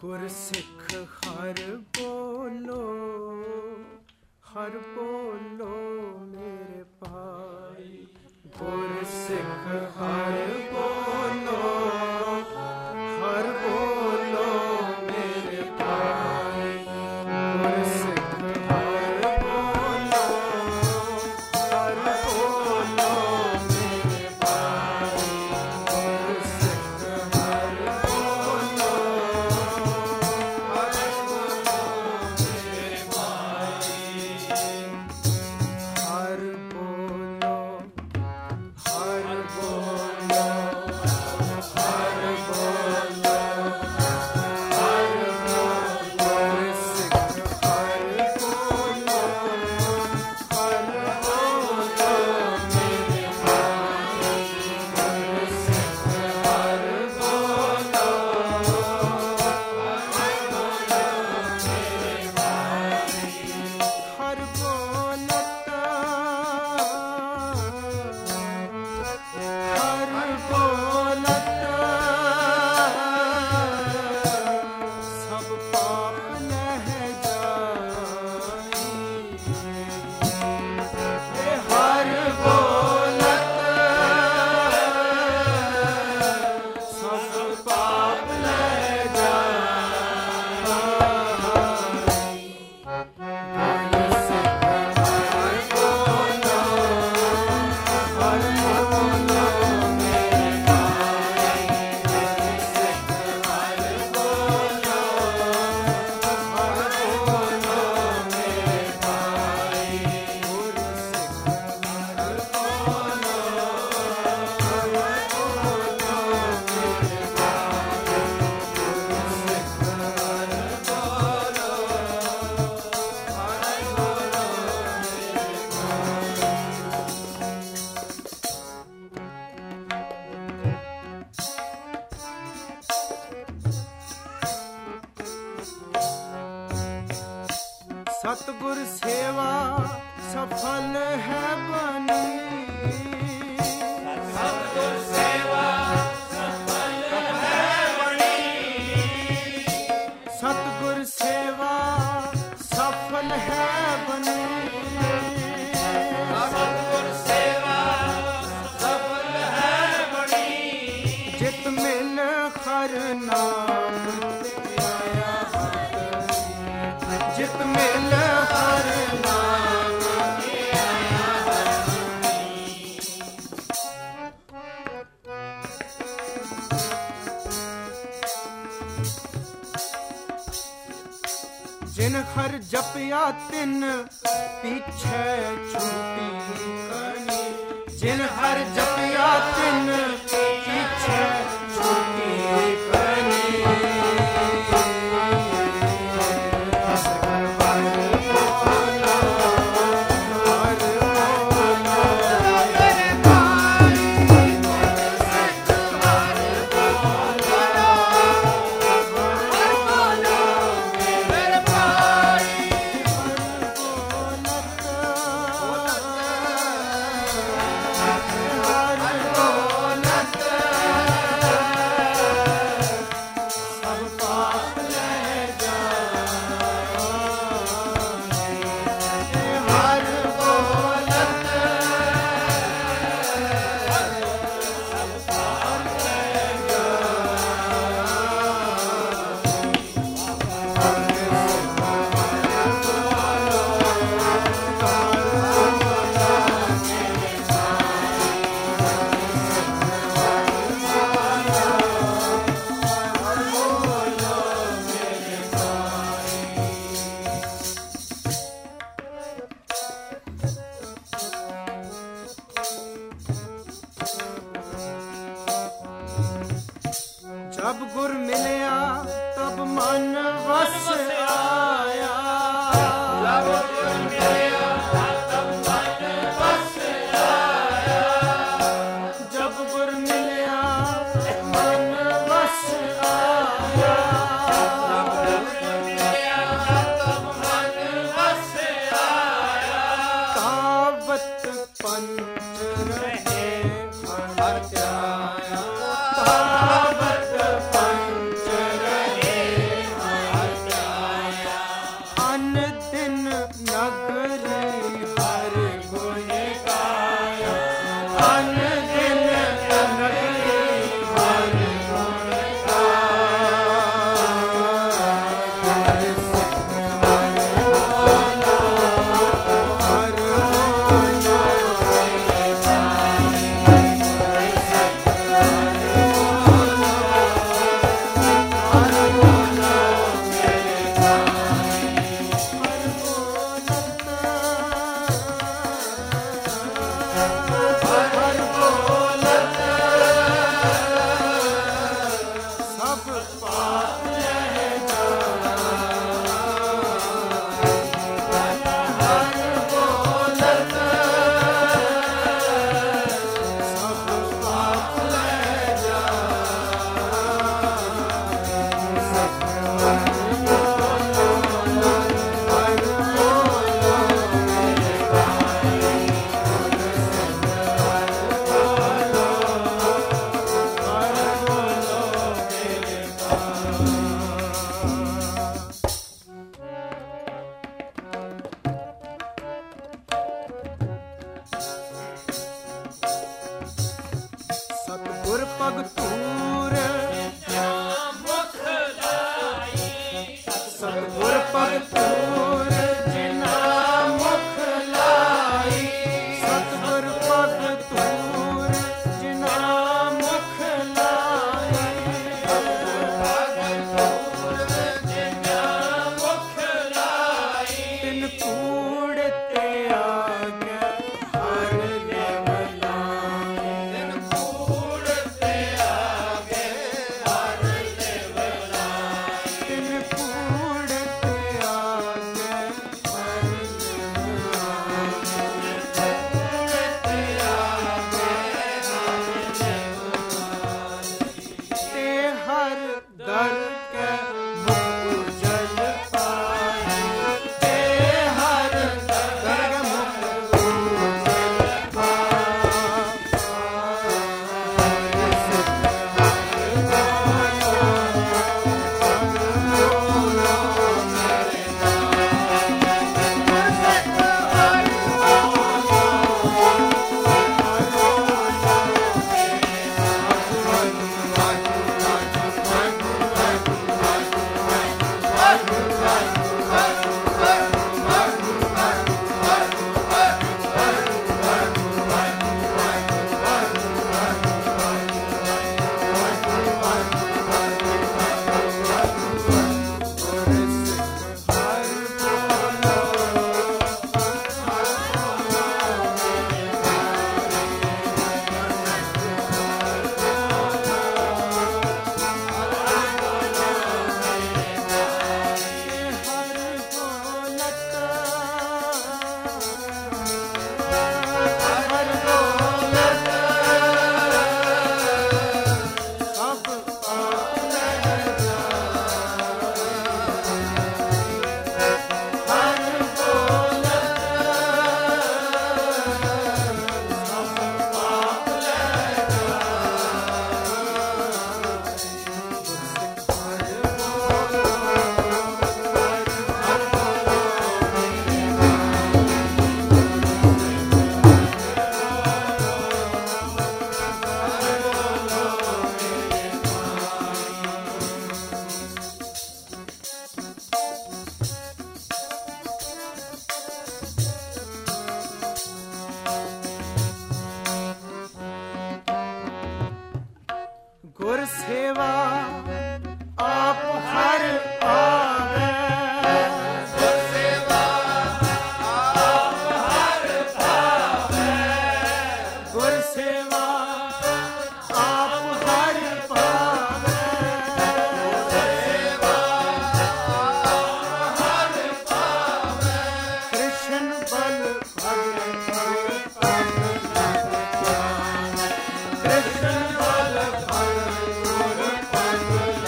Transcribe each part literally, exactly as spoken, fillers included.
गुरसिख हर बोलो, हर बोलो मेरे भाई। गुरसिख हर बोलो, हर बोलो मेरे भाई। गुरसिख हर बोलो, हर बोलो मेरे भाई। गुरसिख हर बोलो, हर बोलो मेरे भाई। हर बोलो, हर बोलो, हर बोलो, हर बोलो। गुरसिख हर बोलो, हर बोलो मेरे भाई। गुरसिख हर बोलो, हर बोलत, हर बोलत सब पाप लह जाई। ए हर बोलत सब पाप लह जाई। गुरसिख हर बोलो, हर बोलो मेरे भाई। गुरसिख हर बोलो, हर बोलो मेरे भाई। गुरसिख हर बोलो, हर बोलो मेरे भाई। गुरसिख हर बोलो, हर बोलो मेरे सतगुर सेवा सफल है बनी। सतगुर सेवा सफल है बनी। सतगुर सेवा सफल है बनी। सतगुर सेवा सफल है बनी। जित मिल हर नाम आया हर। जित मिल हर नाम आया हर। जिन हर जपया तिन पीछे छूटी कनी। जिन हर जपया तिन पीछे छूटी कनी। हर बोलो, हर बोलो मेरे भाई। गुरसिख हर बोलो, हर बोलो मेरे भाई। हर बोलत, हर बोलत सब पाप लह जाई। हर बोलत सब पाप लह जब गुर मिलया तब मन वस आया। जब गुर मिलया तब मन वस आया। जब गुर मिलया मन वस आया। जब गुर मिलया तब मन वस आया। तावत पंच रहे हर त्याया। तावत पंच रहे सब पाप लह जाए। हर बोलत सब पाप लह जाए। सब सतगुर भगतूर मुख लाई। सतगुर भगतूर जिना मुख लाई। सतगुर भगतूर जिना मुख लाई। भगतूर जिना मुख लाई। तिन कूड़ ते आगे हर देव लाई। तिन कूड़ ते आगे हर देव लाई। तिन कूड़ ते आगे हर देव लाई। कूड़ ते आगे हर देव लाई। ते हर दर के मुख जल पाई। ते हर दर के मुख जल गुर सेवा आप हर आवे। गुर सेवा आप हर पावे। गुर सेवा आप हर पावे। गुर सेवा आप हर पावे। कृष्ण बल भगत कृष्ण बल भगत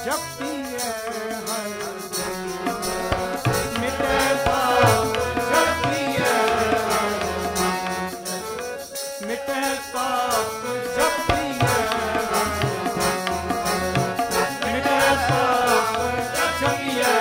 जपती है हर मिटे पाप जपती है मिटे पाप जपती है मिटे पाप जपती है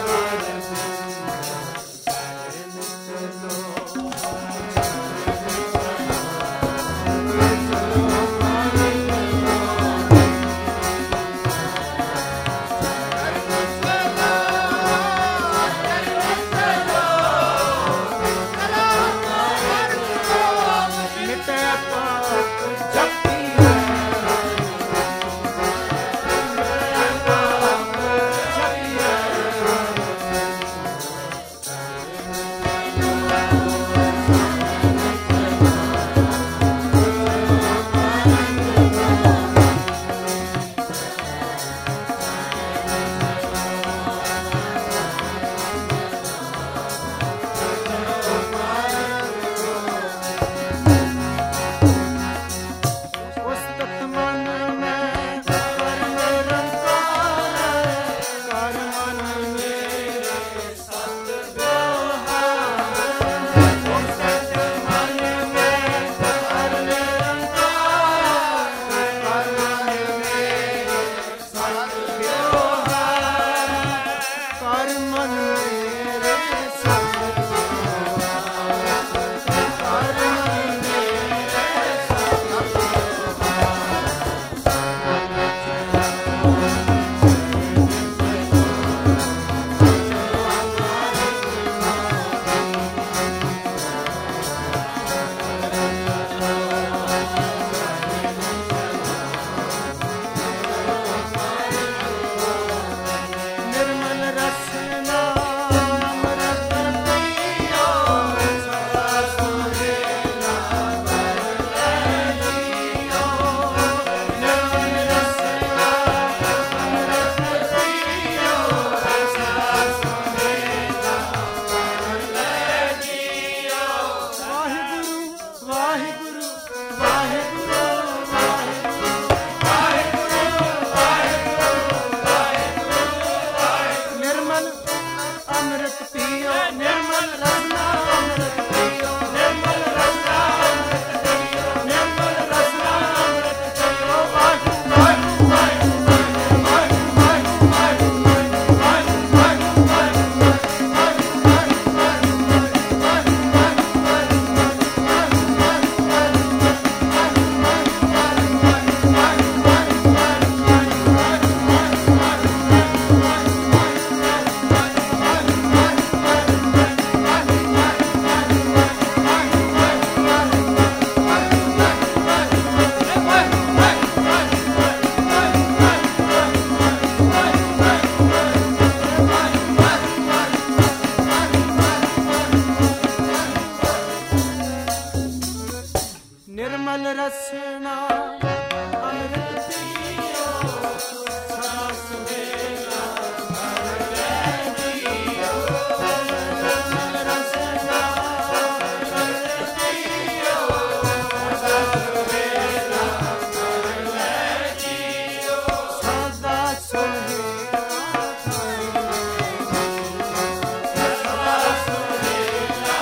निर्मल रसना अमृत पियो सदा सुहेला भर जियो निर्मल रसना अमृत पियो सदा सुहेला भर जियो सदा सुहेला सदा सुहेला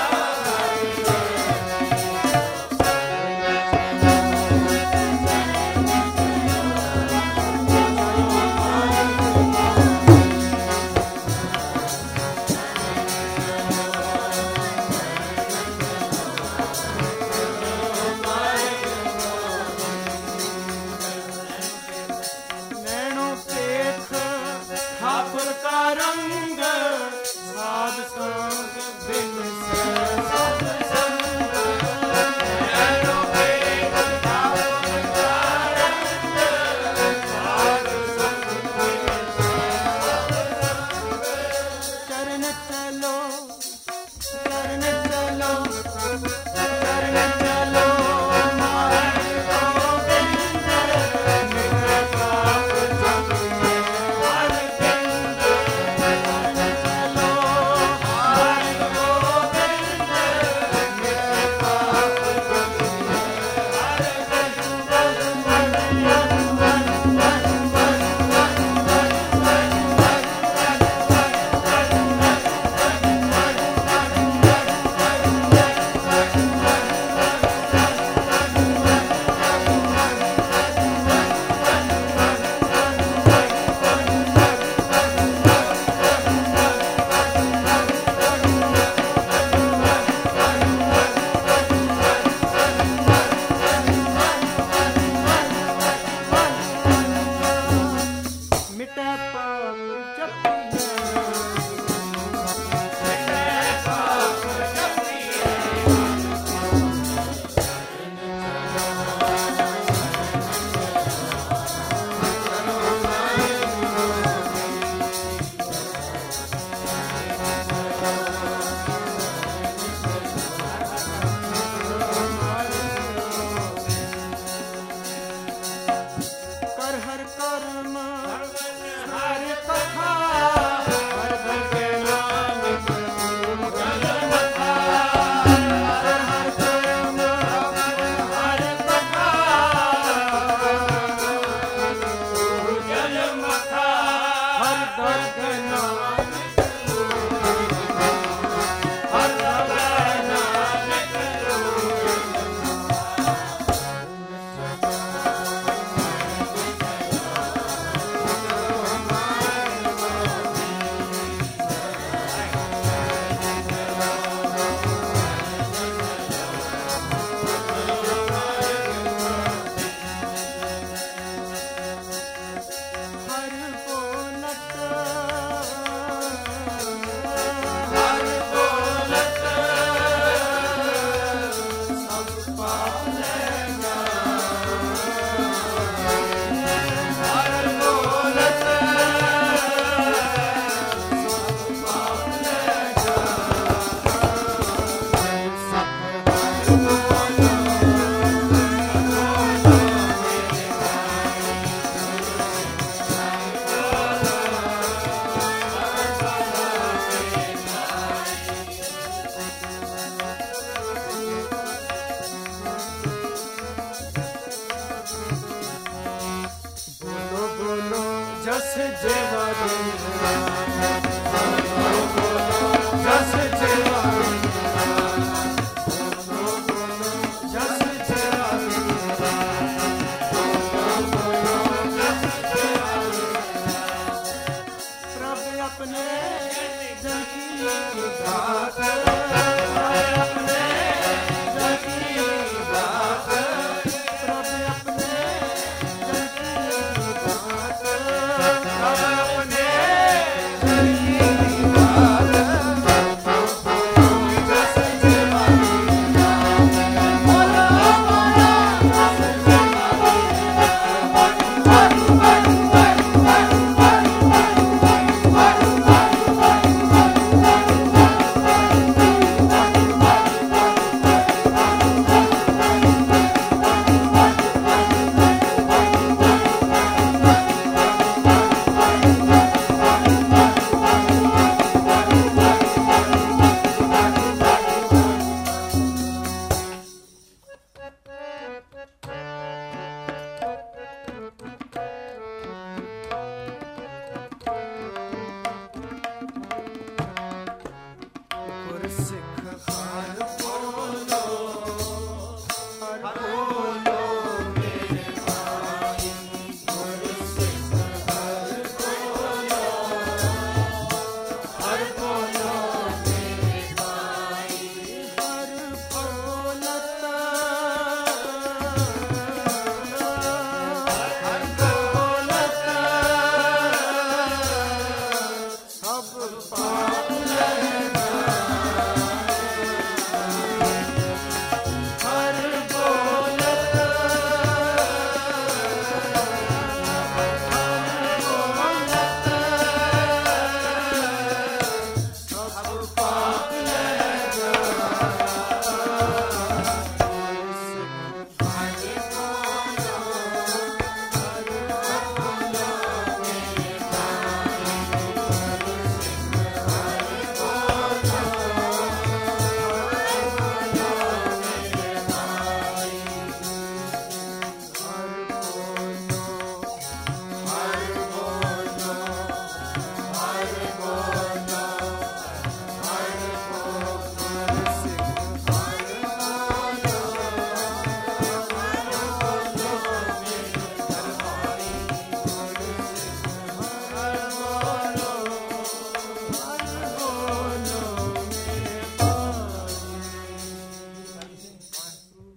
जेवा दिन